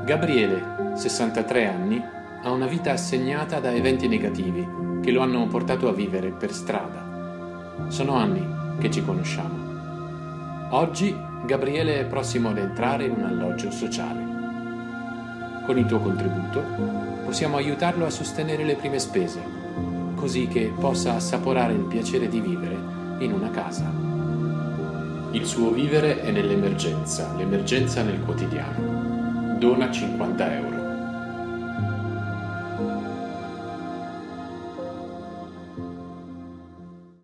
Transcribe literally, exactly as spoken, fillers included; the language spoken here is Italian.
Gabriele, sessantatré anni, ha una vita assegnata da eventi negativi che lo hanno portato a vivere per strada. Sono anni che ci conosciamo. Oggi Gabriele è prossimo ad entrare in un alloggio sociale. Con il tuo contributo possiamo aiutarlo a sostenere le prime spese, così che possa assaporare il piacere di vivere in una casa. Il suo vivere è nell'emergenza, l'emergenza nel quotidiano. Dona cinquanta euro.